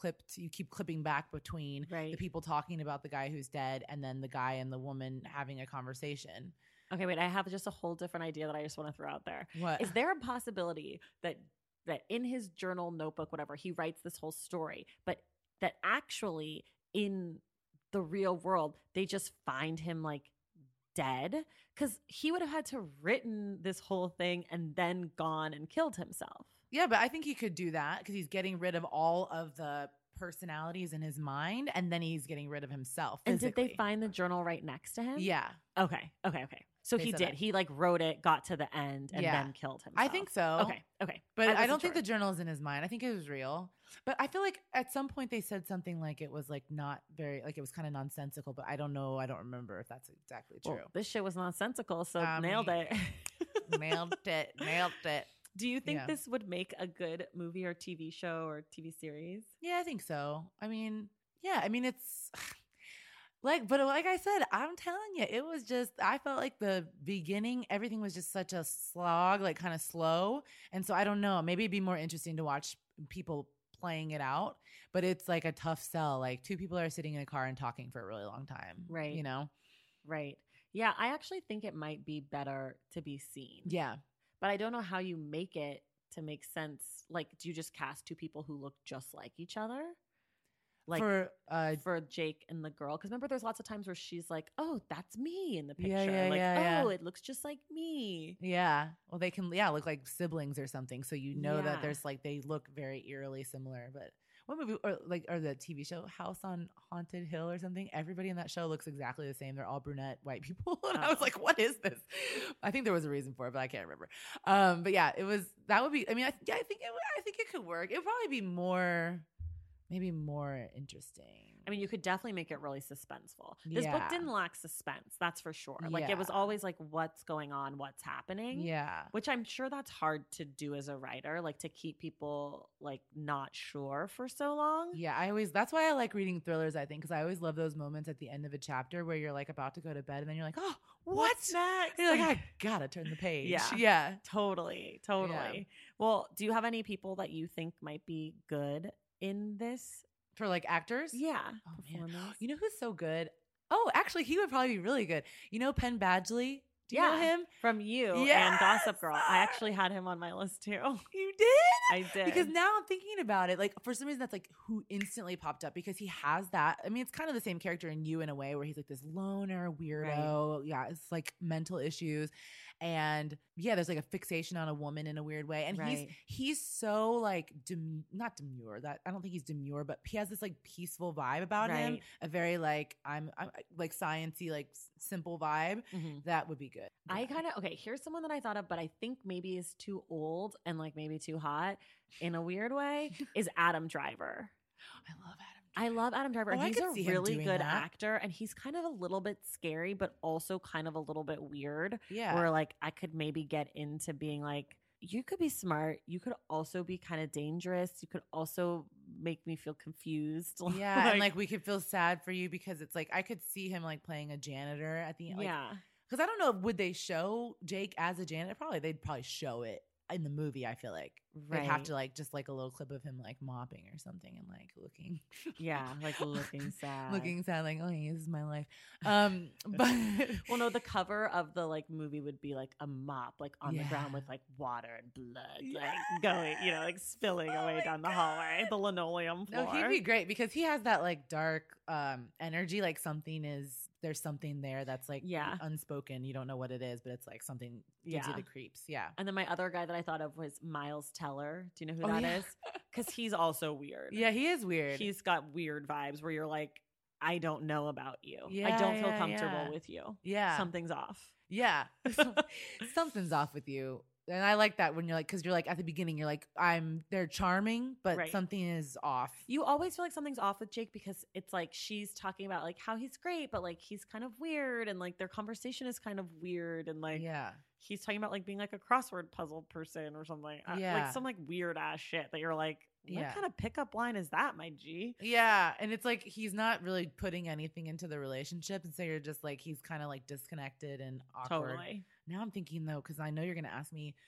keep clipping back between the people talking about the guy who's dead and then the guy and the woman having a conversation. Okay, wait, I have just a whole different idea that I just want to throw out there. What? Is there a possibility that in his journal, notebook, whatever, he writes this whole story, but that actually in the real world, they just find him like dead? Because he would have had to written this whole thing and then gone and killed himself. Yeah, but I think he could do that because he's getting rid of all of the personalities in his mind and then he's getting rid of himself physically. And did they find the journal right next to him? Yeah. Okay. So They he said did. that. He like wrote it, got to the end, and then killed himself. I think so. Okay. But I don't think the journal is in his mind. I think it was real. But I feel like at some point they said something like it was like not very, like it was kind of nonsensical, but I don't know. I don't remember if that's exactly true. Well, this shit was nonsensical, so nailed it. Nailed it. Do you think this would make a good movie or TV show or TV series? Yeah, I think so. I mean, it's like I said, I'm telling you, it was just, I felt like the beginning, everything was just such a slog, like kind of slow. And so I don't know, maybe it'd be more interesting to watch people playing it out, but it's like a tough sell. Like two people are sitting in a car and talking for a really long time. Right. You know? Right. Yeah, I actually think it might be better to be seen. Yeah. But I don't know how you make it to make sense. Like, do you just cast two people who look just like each other? Like for Jake and the girl? Because remember, there's lots of times where she's like, "Oh, that's me in the picture." Yeah. It looks just like me. Yeah. Well, they can look like siblings or something. So you know that there's like they look very eerily similar. But what movie or the TV show House on Haunted Hill or something? Everybody in that show looks exactly the same. They're all brunette white people, and I was like, "What is this?" I think there was a reason for it, but I can't remember. But yeah, that would be. I mean, I think it could work. It would probably be maybe more interesting. I mean, you could definitely make it really suspenseful. This book didn't lack suspense, that's for sure. Like, it was always like, what's going on, what's happening. Yeah. Which I'm sure that's hard to do as a writer, like to keep people like not sure for so long. Yeah, that's why I like reading thrillers, I think, because I always love those moments at the end of a chapter where you're like about to go to bed and then you're like, oh, what's next? And you're like, I gotta turn the page. Yeah. Totally. Yeah. Well, do you have any people that you think might be good in this? For like actors? Yeah. Oh, man. You know who's so good? Oh, actually, he would probably be really good. You know Penn Badgley? Do you know him? From You and Gossip Girl. I actually had him on my list too. You did? I did. Because now I'm thinking about it. Like, for some reason, that's like who instantly popped up because he has that. I mean, it's kind of the same character in You in a way where he's like this loner, weirdo. Right. Yeah, it's like mental issues. And yeah, there's like a fixation on a woman in a weird way. And he's so like, not demure. That I don't think he's demure, but he has this like peaceful vibe about him. A very like, I'm like sciencey, like simple vibe. Mm-hmm. That would be good. I here's someone that I thought of, but I think maybe is too old and like maybe too hot in a weird way, is Adam Driver. I love Adam Driver. Oh, he's a really good actor, and he's kind of a little bit scary, but also kind of a little bit weird. Yeah. Where like I could maybe get into being like, you could be smart. You could also be kind of dangerous. You could also make me feel confused. Yeah. And like we could feel sad for you because it's like I could see him like playing a janitor at the end. Like, yeah. Because I don't know, would they show Jake as a janitor? They'd probably show it in the movie. I feel like they'd have to like just like a little clip of him like mopping or something and like looking, like looking sad, like, oh, this is my life. But well, no, the cover of the like movie would be like a mop like on the ground with like water and blood like going, like spilling away down the hallway, the linoleum floor. No, he'd be great because he has that like dark energy, like there's something there that's like unspoken. You don't know what it is, but it's like something gives you the creeps. Yeah. And then my other guy that I thought of was Miles Teller. Do you know who that is? Because he's also weird. Yeah, he is weird. He's got weird vibes where you're like, I don't know about you. I don't feel comfortable with you. Yeah. Something's off. Yeah. Something's off with you. And I like that when you're like, because you're like at the beginning, you're like, they're charming, but something is off. You always feel like something's off with Jake because it's like she's talking about like how he's great, but like he's kind of weird, and like their conversation is kind of weird, and like he's talking about like being like a crossword puzzle person or something, like some like weird ass shit that you're like, what kind of pickup line is that, my G? Yeah, and it's like he's not really putting anything into the relationship, and so you're just like he's kind of like disconnected and awkward. Totally. Now I'm thinking though, because I know you're gonna ask me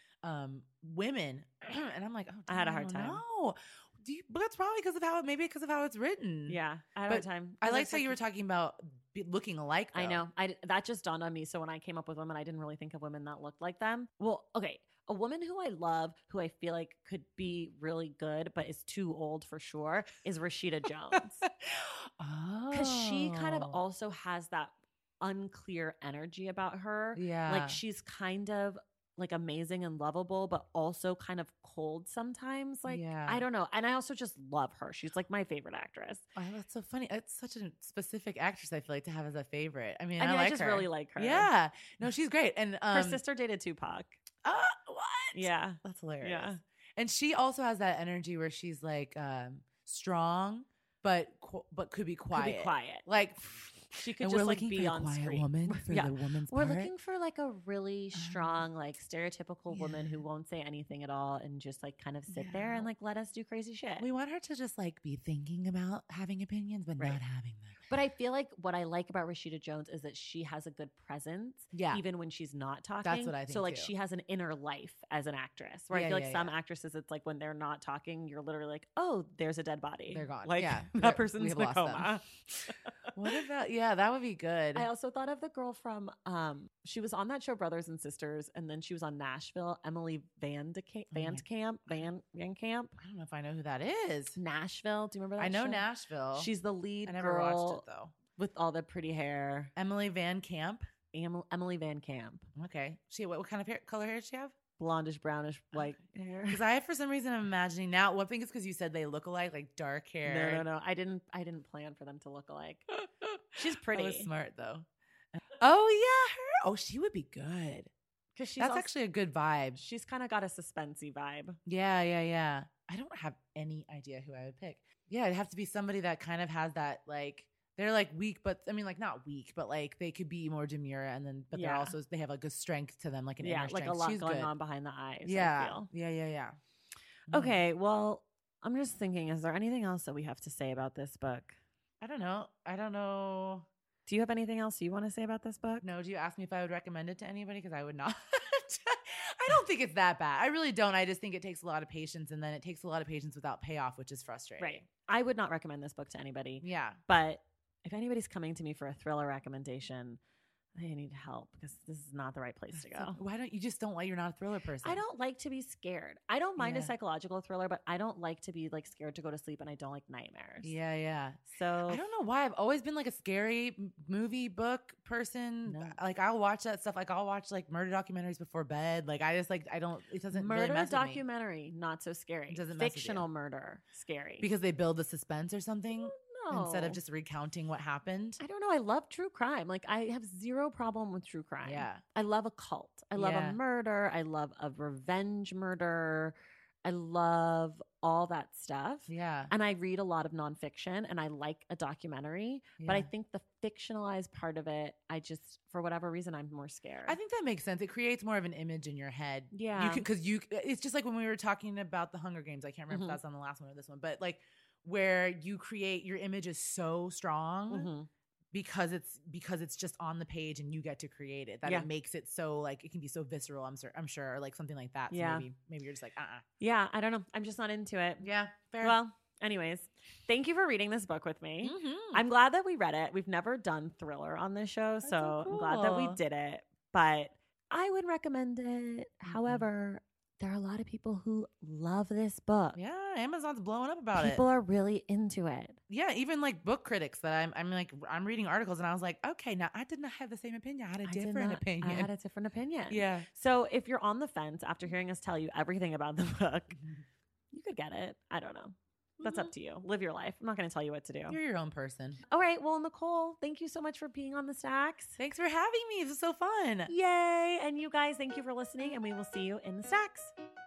women, and I'm like, oh, I had a hard time. No, but that's probably because of how it's written. Yeah, I had a hard time. I liked how you were talking about looking alike. Though. I know. That just dawned on me. So when I came up with women, I didn't really think of women that looked like them. Well, okay. A woman who I love, who I feel like could be really good, but is too old for sure, is Rashida Jones. Because she kind of also has that unclear energy about her. Yeah. Like she's kind of like amazing and lovable, but also kind of cold sometimes. Like, I don't know. And I also just love her. She's like my favorite actress. Oh, that's so funny. It's such a specific actress I feel like to have as a favorite. I mean, I just really like her. Yeah. No, she's great. And her sister dated Tupac. What? Yeah. That's hilarious. Yeah. And she also has that energy where she's like strong, but could be quiet. Could be quiet. Like she could just like be on screen. Woman for the woman's We're part. looking for like a really strong, like stereotypical woman who won't say anything at all and just like kind of sit there and like let us do crazy shit. We want her to just like be thinking about having opinions, but not having them. But I feel like what I like about Rashida Jones is that she has a good presence, even when she's not talking. That's what I think. So like too. she has an inner life as an actress. Where I feel like some actresses, it's like when they're not talking, you're literally like, oh, there's a dead body. They're gone. Like that person's in a coma. What about, yeah, that would be good. I also thought of the girl from, she was on that show Brothers and Sisters, and then she was on Nashville, Emily Van Camp. I don't know if I know who that is. Nashville. Do you remember that I know show? Nashville. She's the lead I never girl watched it though. with all the pretty hair. Emily Van Camp. Emily Van Camp. Okay. What kind of color hair does she have? Blondish, brownish, white hair. Because I, for some reason, I'm imagining now. One thing is because you said they look alike, like dark hair. No. I didn't plan for them to look alike. She's pretty. I was smart though. Oh yeah, her. Oh, she would be good. Because That's actually a good vibe. She's kind of got a suspensey vibe. Yeah. I don't have any idea who I would pick. Yeah, it'd have to be somebody that kind of has that, like, they're like weak, but I mean, like, not weak, but like they could be more demure, and then but they're also, they have like a strength to them, like an inner strength. Like a lot She's going good. on behind the eyes. Yeah. I feel. Yeah. Okay, well, I'm just thinking, is there anything else that we have to say about this book? I don't know. Do you have anything else you want to say about this book? No, do you ask me if I would recommend it to anybody? Because I would not. I don't think it's that bad. I really don't. I just think it takes a lot of patience, and then it takes a lot of patience without payoff, which is frustrating. Right. I would not recommend this book to anybody. Yeah. But if anybody's coming to me for a thriller recommendation, they need help because this is not the right place to go. Why don't you just don't like, you're not a thriller person? I don't like to be scared. I don't mind a psychological thriller, but I don't like to be like scared to go to sleep, and I don't like nightmares. Yeah. So I don't know why. I've always been like a scary movie book person. No. Like I'll watch that stuff. Like I'll watch like murder documentaries before bed. Like I just like, I don't, it doesn't really murder mess with me. documentary, not so scary. It doesn't mess with you. Fictional murder, scary. Because they build the suspense or something No. instead of just recounting what happened. I don't know. I love true crime. Like I have zero problem with true crime. Yeah. I love a cult. I love Yeah. a murder. I love a revenge murder. I love all that stuff. Yeah. And I read a lot of nonfiction, and I like a documentary, but I Yeah. think the fictionalized part of it, I just, for whatever reason, I'm more scared. I think that makes sense. It creates more of an image in your head. Yeah. It's just like when we were talking about the Hunger Games. I can't remember if that's on the last one or this one, but like where you create, your image is so strong because it's just on the page and you get to create it, that it makes it so like, it can be so visceral. I'm sure, or like something like that. So Yeah. maybe you're just like, Yeah. I don't know. I'm just not into it. Yeah. Fair. Well, anyways, thank you for reading this book with me. Mhm. I'm glad that we read it. We've never done thriller on this show, That's so so I'm glad that we cool. did it. But I would recommend it. However, there are a lot of people who love this book. Yeah. Amazon's blowing up about People it. are really into it. Yeah. Even like book critics that I'm reading articles and I was like, okay, now I did not have the same opinion. I had a different opinion. I had a different opinion. Yeah. So if you're on the fence after hearing us tell you everything about the book, you could get it. I don't know. That's up to you. Live your life. I'm not going to tell you what to do. You're your own person. All right. Well, Nicole, thank you so much for being on the Stacks. Thanks for having me. This was so fun. Yay. And you guys, thank you for listening, and we will see you in the Stacks.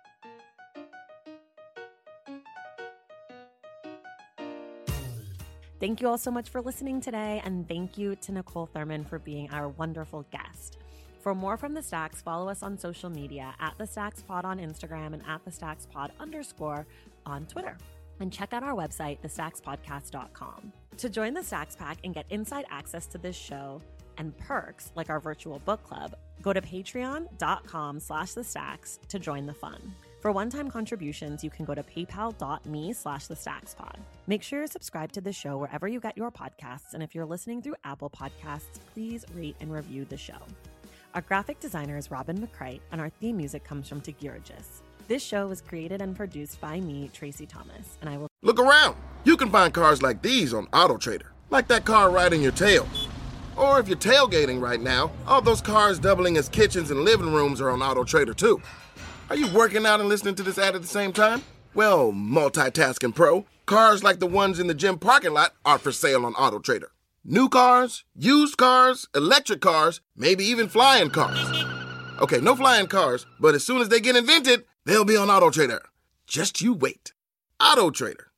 Thank you all so much for listening today, and thank you to Nicole Thurman for being our wonderful guest. For more from The Stacks, follow us on social media at The Stacks Pod on Instagram and at The Stacks Pod _ on Twitter. And check out our website, thestackspodcast.com. To join the Stacks Pack and get inside access to this show and perks like our virtual book club, go to patreon.com/thestacks to join the fun. For one-time contributions, you can go to paypal.me/thestackspod. Make sure you're subscribed to the show wherever you get your podcasts, and if you're listening through Apple Podcasts, please rate and review the show. Our graphic designer is Robin McCrite, and our theme music comes from Tegirigis. This show was created and produced by me, Tracy Thomas, and I will... Look around. You can find cars like these on AutoTrader, like that car riding your tail. Or if you're tailgating right now, all those cars doubling as kitchens and living rooms are on AutoTrader too. Are you working out and listening to this ad at the same time? Well, multitasking pro, cars like the ones in the gym parking lot are for sale on AutoTrader. New cars, used cars, electric cars, maybe even flying cars. Okay, no flying cars, but as soon as they get invented, they'll be on AutoTrader. Just you wait. AutoTrader.